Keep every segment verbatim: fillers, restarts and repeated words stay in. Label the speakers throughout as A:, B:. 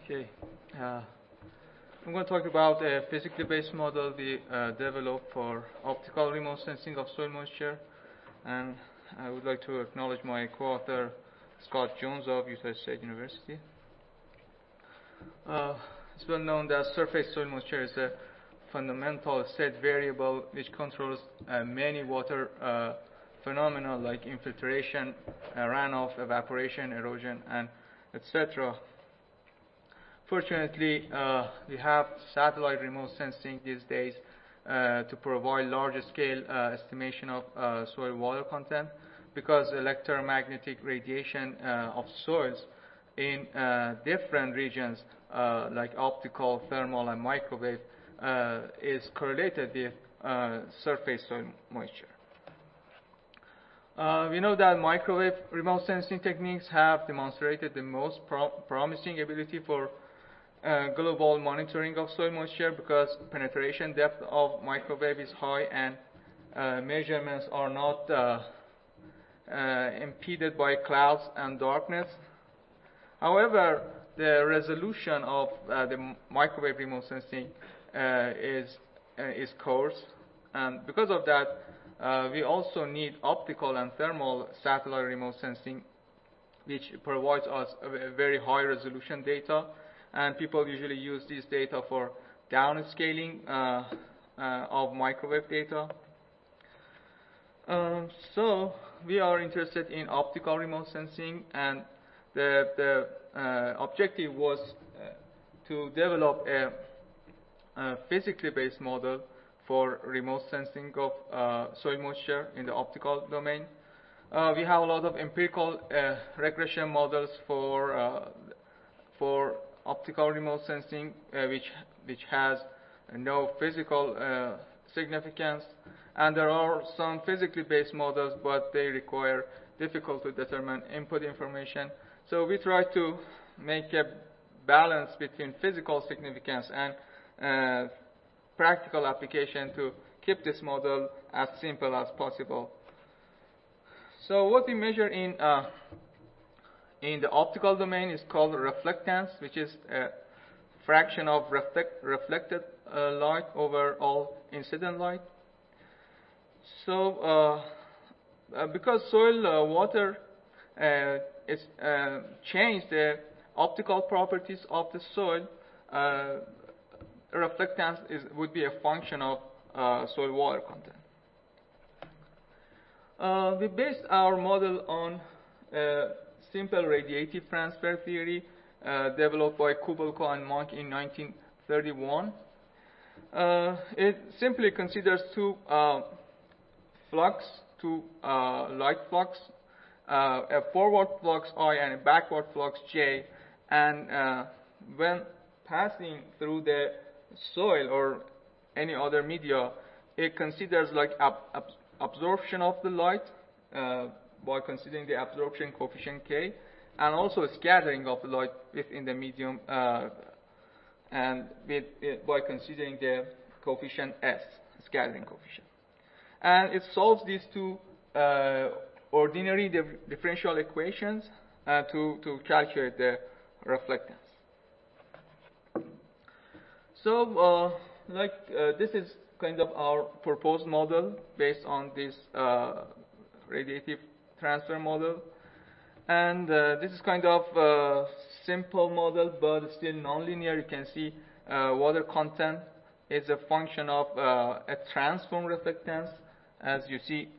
A: Okay. Uh, I'm going to talk about a physically based model we uh, developed for optical remote sensing of soil moisture. And I would like to acknowledge my co-author, Scott Jones of Utah State University. Uh, it's well known that surface soil moisture is a fundamental state variable which controls uh, many water uh, phenomena like infiltration, uh, runoff, evaporation, erosion, and et cetera. Fortunately, uh, we have satellite remote sensing these days uh, to provide larger scale uh, estimation of uh, soil water content, because electromagnetic radiation uh, of soils in uh, different regions uh, like optical, thermal, and microwave uh, is correlated with uh, surface soil moisture. Uh, we know that microwave remote sensing techniques have demonstrated the most pro promising ability for uh, global monitoring of soil moisture, because penetration depth of microwave is high and uh, measurements are not uh, uh, impeded by clouds and darkness. However, the resolution of uh, the microwave remote sensing uh, is uh, is coarse, and because of that, uh, we also need optical and thermal satellite remote sensing, which provides us a very high resolution data, and people usually use this data for downscaling uh, uh, of microwave data. Um, so we are interested in optical remote sensing, and the, the uh, objective was uh, to develop a, a physically based model for remote sensing of uh, soil moisture in the optical domain. Uh, we have a lot of empirical uh, regression models for uh, for optical remote sensing, uh, which which has no physical uh, significance, and there are some physically based models, but they require difficult to determine input information. So we try to make a balance between physical significance and uh, practical application to keep this model as simple as possible. So what we measure in uh, in the optical domain is called reflectance, which is a fraction of reflect, reflected uh, light over all incident light. So uh, uh, because soil uh, water uh, is uh, change the optical properties of the soil, uh, reflectance is, would be a function of uh, soil water content. Uh, we based our model on uh, simple radiative transfer theory uh, developed by Kubelko and Monk in nineteen thirty-one. Uh, it simply considers two uh, flux, two uh, light flux, uh, a forward flux I and a backward flux J, and uh, when passing through the soil or any other media, it considers like ab ab absorption of the light uh, by considering the absorption coefficient K, and also scattering of the light within the medium uh, and with, uh, by considering the coefficient S, scattering coefficient. And it solves these two uh, ordinary dif differential equations uh, to, to calculate the reflectance. So, uh, like uh, this is kind of our proposed model based on this uh, radiative transfer model. And uh, this is kind of a simple model, but still nonlinear. You can see uh, water content is a function of uh, a transform reflectance, as you see.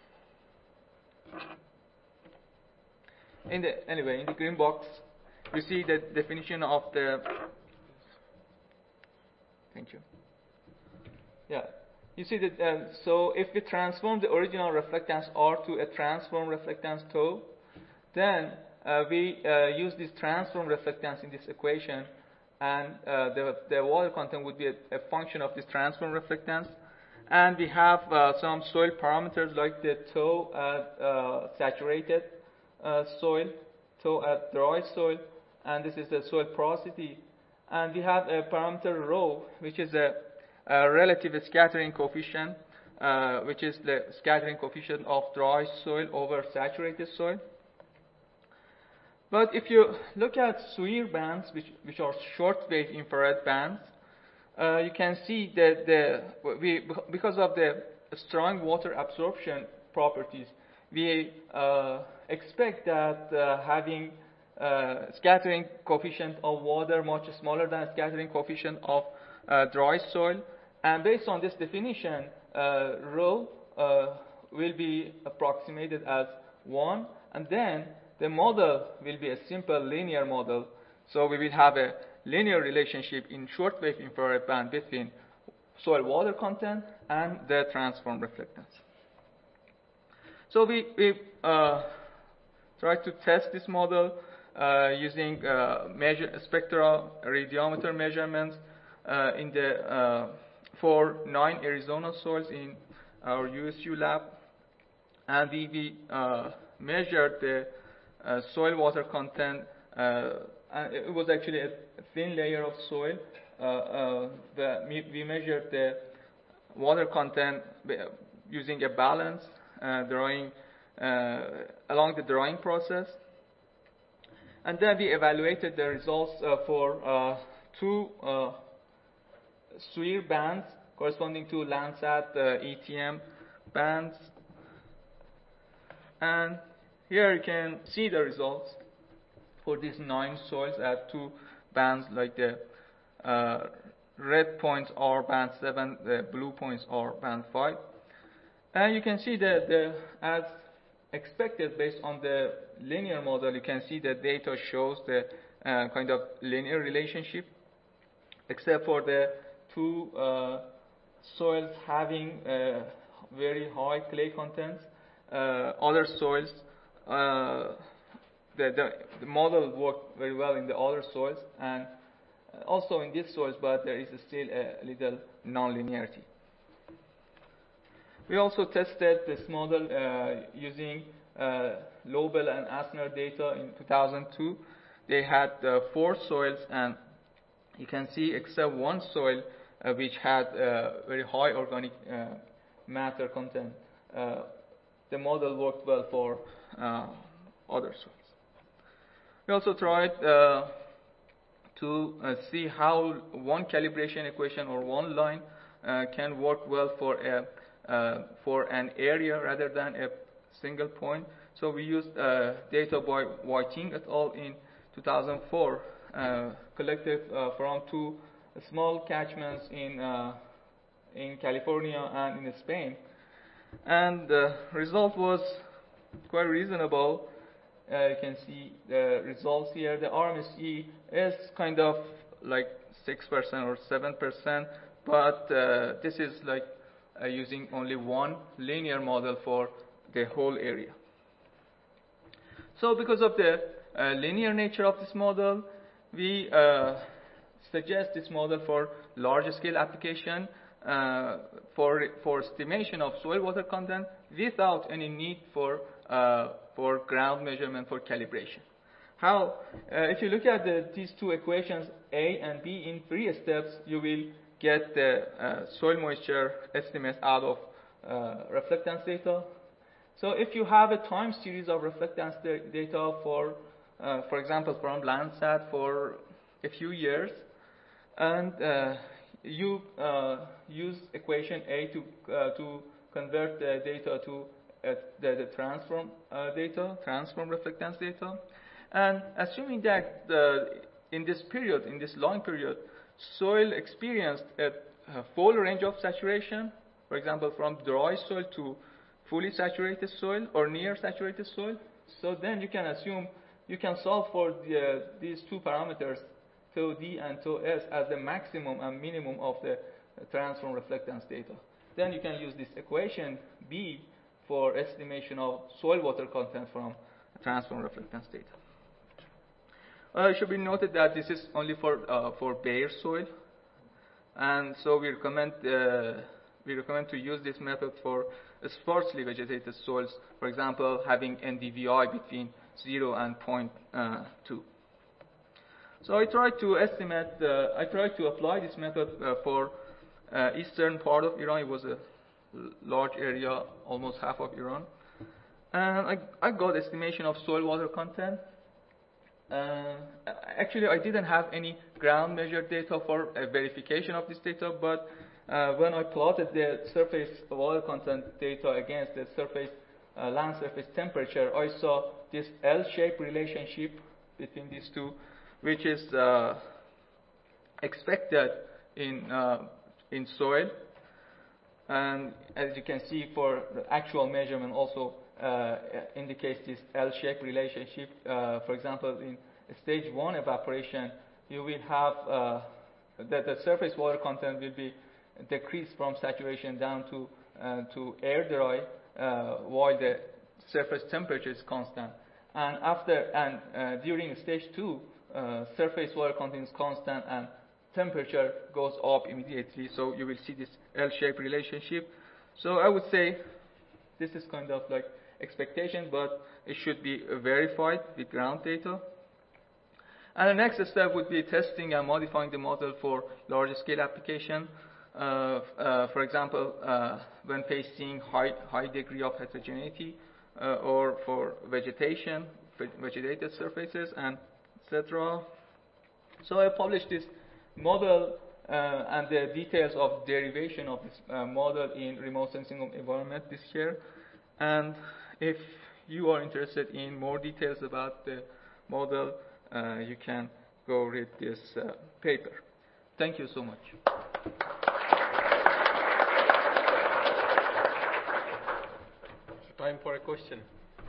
A: In the, anyway, in the green box, you see the definition of the. Thank you. Yeah, you see that. Uh, so if we transform the original reflectance R to a transform reflectance tau, then uh, we uh, use this transform reflectance in this equation, and uh, the, the water content would be a, a function of this transform reflectance. And we have uh, some soil parameters like the tau at uh, saturated uh, soil, tau at dry soil, and this is the soil porosity. And we have a parameter rho, which is a, a relative scattering coefficient, uh, which is the scattering coefficient of dry soil over saturated soil. But if you look at SWIR bands, which, which are short-wave infrared bands, uh, you can see that the, we, because of the strong water absorption properties, we uh, expect that uh, having uh, scattering coefficient of water much smaller than scattering coefficient of uh, dry soil. And based on this definition, uh, rho uh, will be approximated as one, and then the model will be a simple linear model. So we will have a linear relationship in shortwave infrared band between soil water content and the transform reflectance. So we, we uh, try to test this model uh, using uh, measure, spectral radiometer measurements uh, in the, uh, for nine Arizona soils in our U S U lab. And we, we uh, measured the uh, soil water content. Uh, and it was actually a thin layer of soil. Uh, uh, the, we measured the water content using a balance uh, drawing uh, along the drawing process. And then we evaluated the results uh, for uh, two uh, SWIR bands corresponding to Landsat uh, E T M bands. And here you can see the results for these nine soils at two bands, like the uh, red points are band seven, the blue points are band five. And you can see that the, as expected based on the linear model, you can see the data shows the uh, kind of linear relationship, except for the two uh, soils having uh, very high clay contents. Uh, other soils, uh, the, the, the model worked very well in the other soils and also in these soils, but there is still a little non-linearity. We also tested this model uh, using uh, Lobel and Asner data in two thousand two. They had uh, four soils, and you can see except one soil uh, which had uh, very high organic uh, matter content. Uh, the model worked well for uh, other soils. We also tried uh, to uh, see how one calibration equation or one line uh, can work well for a uh, for an area rather than a single point. So we used uh, data by Whiting et al. In two thousand four, uh, collected uh, from two small catchments in uh, in California and in Spain. And the result was quite reasonable. Uh, you can see the results here. The R M S E is kind of like six percent or seven percent, but uh, this is like uh, using only one linear model for the whole area. So because of the uh, linear nature of this model, we uh, suggest this model for large-scale application uh, for, for estimation of soil water content without any need for, uh, for ground measurement for calibration. How, uh, if you look at the, these two equations, A and B, in three steps, you will get the uh, soil moisture estimates out of uh, reflectance data. So if you have a time series of reflectance data for, uh, for example, from Landsat for a few years, and uh, you uh, use equation A to uh, to convert the data to uh, the, the transform uh, data, transform reflectance data, and assuming that uh, in this period, in this long period, soil experienced a, a full range of saturation, for example, from dry soil to fully saturated soil or near saturated soil. So then you can assume, you can solve for the, uh, these two parameters, tau D and tau S, as the maximum and minimum of the uh, transform reflectance data. Then you can use this equation B for estimation of soil water content from transform reflectance data. Uh, it should be noted that this is only for uh, for bare soil, and so we recommend uh, we recommend to use this method for sparsely vegetated soils, for example, having N D V I between zero and zero point two. So I tried to estimate, uh, I tried to apply this method uh, for uh, eastern part of Iran. It was a large area, almost half of Iran. And I, I got estimation of soil water content. Uh, actually, I didn't have any ground measured data for uh, verification of this data, but uh, when I plotted the surface water content data against the surface uh, land surface temperature, I saw this L-shaped relationship between these two, which is uh, expected in uh, in soil. And as you can see, for the actual measurement also uh, indicates this L-shaped relationship. Uh, for example, in stage one evaporation, you will have uh, that the surface water content will be decreased from saturation down to uh, to air dry, uh, while the surface temperature is constant. And after and uh, during stage two, uh, surface water content is constant and temperature goes up immediately, so you will see this L-shaped relationship. So I would say this is kind of like expectation, but it should be verified with ground data. And the next step would be testing and modifying the model for large scale application. Uh, uh, for example, uh, when facing high, high degree of heterogeneity, uh, or for vegetation, vegetated surfaces, and et cetera. So I published this model uh, and the details of derivation of this uh, model in remote sensing environment this year. And if you are interested in more details about the model, uh, you can go read this uh, paper. Thank you so much.
B: Time for a question.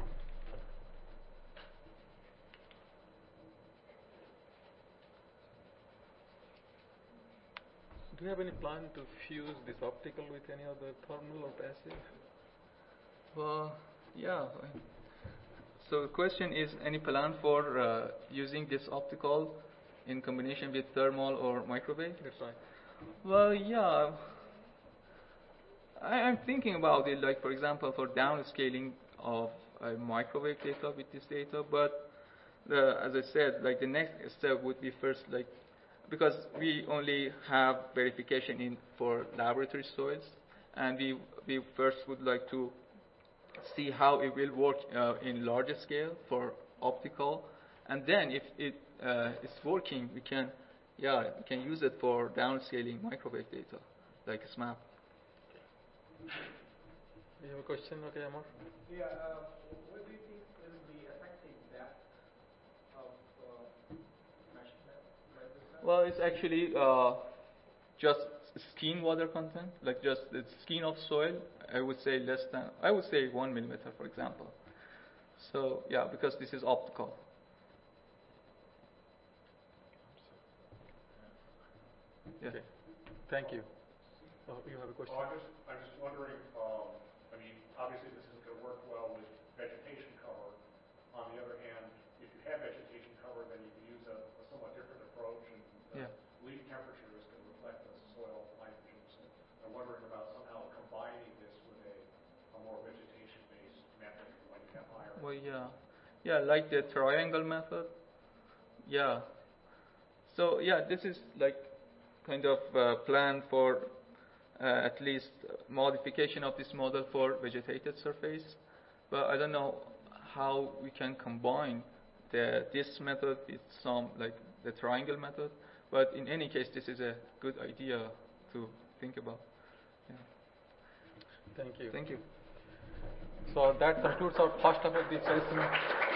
B: Do you have any plan to fuse this optical with any other thermal or passive?
A: Well, yeah. So the question is, any plan for uh, using this optical in combination with thermal or microwave?
B: That's right.
A: Well, yeah. I, I'm thinking about it, like, for example, for downscaling of uh, microwave data with this data. But the, as I said, like, the next step would be first, like, because we only have verification in for laboratory soils, and we we first would like to see how it will work uh, in larger scale for optical, and then if it uh, is working, we can yeah we can use it for downscaling microwave data like SMAP.
B: You have a question, okay, Amar?
C: Yeah. Uh, what do you think is the effective depth of uh, mesh net?
A: Well, it's actually uh, just skin water content, like just the skin of soil. I would say less than, I would say one millimeter, for example. So yeah, because this is optical. Yeah.
B: Okay. Thank you. Oh, you have a question?
D: Oh, I'm just, I'm just wondering, um, I mean, obviously this isn't going to work well with vegetation cover. On the other hand, if you have vegetation cover, then you can use a, a somewhat different approach, and the
A: Yeah.
D: leaf temperatures can reflect the soil nitrogen. So I'm wondering about somehow combining this with a, a more vegetation-based method when you have higher.
A: Well, yeah, yeah, like the triangle method. Yeah. So yeah, this is like kind of uh, plan for uh, at least modification of this model for vegetated surface. But I don't know how we can combine the this method with some like the triangle method. But in any case, this is a good idea to think about. Yeah.
B: Thank you.
A: Thank you.
B: So that concludes our first of this session.